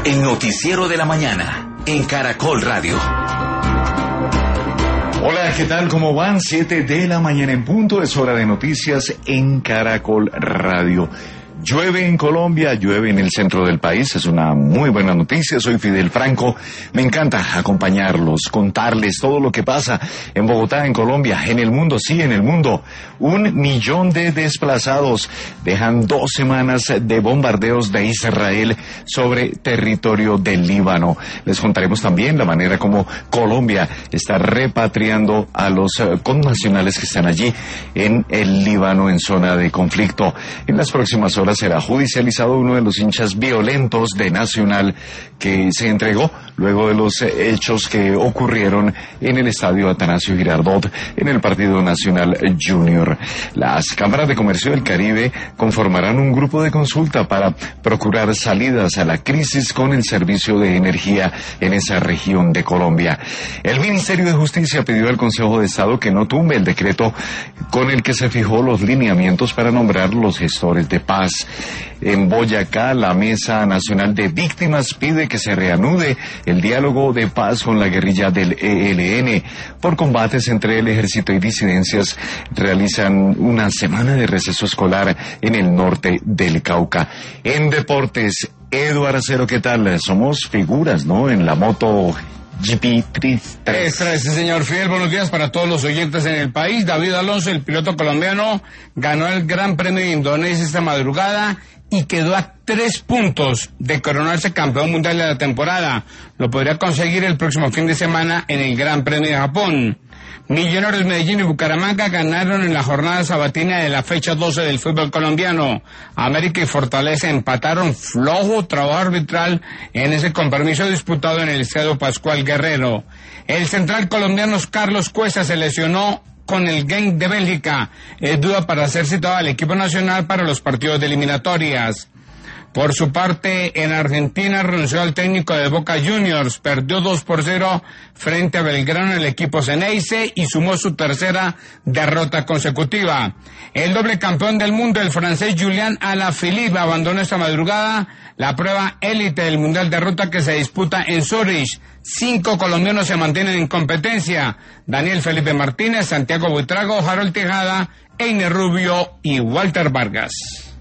El noticiero de la mañana en Caracol Radio. Hola, ¿qué tal? ¿Cómo van? 7 de la mañana en punto, es hora de noticias en Caracol Radio. Llueve en Colombia, llueve en el centro del país, es una muy buena noticia. Soy Fidel Franco, me encanta acompañarlos, contarles todo lo que pasa en Bogotá, en Colombia, en el mundo, sí, en el mundo. 1 millón de desplazados dejan 2 semanas de bombardeos de Israel sobre territorio del Líbano. Les contaremos también la manera como Colombia está repatriando a los connacionales que están allí en el Líbano en zona de conflicto. En las próximas horas será judicializado uno de los hinchas violentos de Nacional que se entregó luego de los hechos que ocurrieron en el estadio Atanasio Girardot en el Partido Nacional Junior. Las cámaras de comercio del Caribe conformarán un grupo de consulta para procurar salidas a la crisis con el servicio de energía en esa región de Colombia. El Ministerio de Justicia pidió al Consejo de Estado que no tumbe el decreto con el que se fijó los lineamientos para nombrar los gestores de paz. En Boyacá, la Mesa Nacional de Víctimas pide que se reanude el diálogo de paz con la guerrilla del ELN. Por combates entre el ejército y disidencias, realizan una semana de receso escolar en el norte del Cauca. En deportes, Eduardo Acero, ¿qué tal? Somos figuras, ¿no? En la moto GP3. Sí, señor Fidel, buenos días para todos los oyentes en el país. David Alonso, el piloto colombiano, ganó el Gran Premio de Indonesia esta madrugada y quedó a 3 puntos de coronarse campeón mundial de la temporada. Lo podría conseguir el próximo fin de semana en el Gran Premio de Japón. Millonarios Medellín y Bucaramanga ganaron en la jornada sabatina de la fecha 12 del fútbol colombiano. América y Fortaleza empataron, flojo trabajo arbitral en ese compromiso disputado en el Estadio Pascual Guerrero. El central colombiano Carlos Cuesta se lesionó con el Genk de Bélgica. Es duda para ser citado al equipo nacional para los partidos de eliminatorias. Por su parte, en Argentina renunció al técnico de Boca Juniors, perdió 2-0 frente a Belgrano el equipo Ceneice y sumó su tercera derrota consecutiva. El doble campeón del mundo, el francés Julian Alaphilippe, abandonó esta madrugada la prueba élite del Mundial de Ruta que se disputa en Zurich. 5 colombianos se mantienen en competencia: Daniel Felipe Martínez, Santiago Buitrago, Harold Tejada, Einer Rubio y Walter Vargas.